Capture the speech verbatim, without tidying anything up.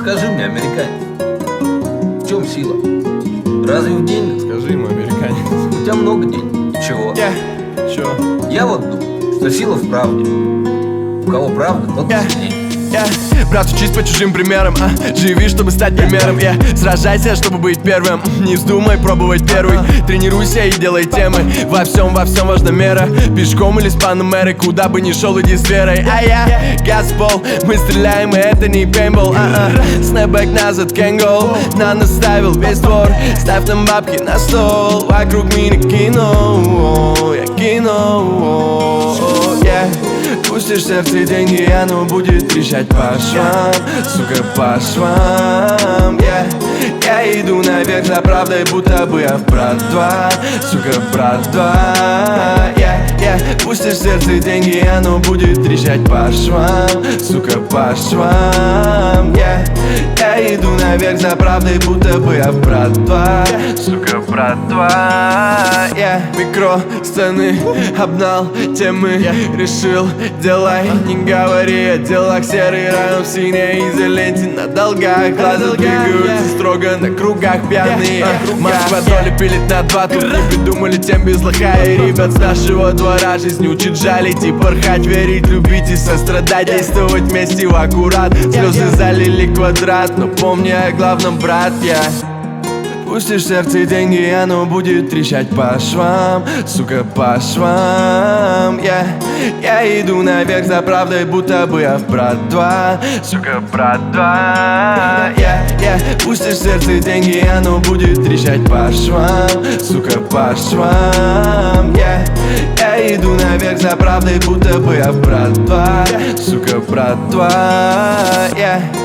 скажи мне, американец, в чем сила? Разве в деньгах? Скажи ему, американец. У тебя много денег. Чего? Я, чё? Я вот думаю, что сила в правде. У кого правда, тот Я, сильнее. я, брат, учись по чужим примерам, а? Живи, чтобы стать примером, я Сражайся, чтобы быть первым, не вздумай пробовать первый. Тренируйся и делай темы, во всем, во всем важна мера. Пешком или с панамерой, куда бы ни шел, иди с верой. А я, газ в пол, мы стреляем, и это не пейнтбол, а-а. Снэпбэк назад, кэнгол, на нас ставил весь двор. Ставь нам бабки на стол, вокруг меня кино, я кино, yeah. Пустишь в сердце деньги, и оно будет трещать по швам, сука, по швам, yeah. Я иду наверх за правдой, будто бы я в брат два, сука, брат два, yeah, yeah. Пустишь в сердце деньги, и оно будет трещать по швам, сука, по швам, yeah. Я иду наверх за правдой, будто бы я в брат два, сука, брат два, yeah. Микро сцены, обнал темы, решил, делай, не говори о делах. Серый район в синей изоленте, на долгах глаза двигаются строго на кругах пьяные. Москва доли пилит на два, тут не придумали тем без лоха. И ребят с нашего двора жизнь учит жалить и порхать, верить, любить и сострадать, действовать вместе в аккурат. Слезы залили квадрат, но помни о главном, брат, я Пустишь в сердце деньги, и оно будет трещать по швам, сука, по швам, yeah. Я иду наверх за правдой, будто бы я в брат два, сука, брат два, yeah, yeah. Пустишь в сердце деньги, и оно будет трещать по швам, сука, по швам, yeah. Я иду наверх за правдой, будто бы я в брат два, сука, брат два, yeah.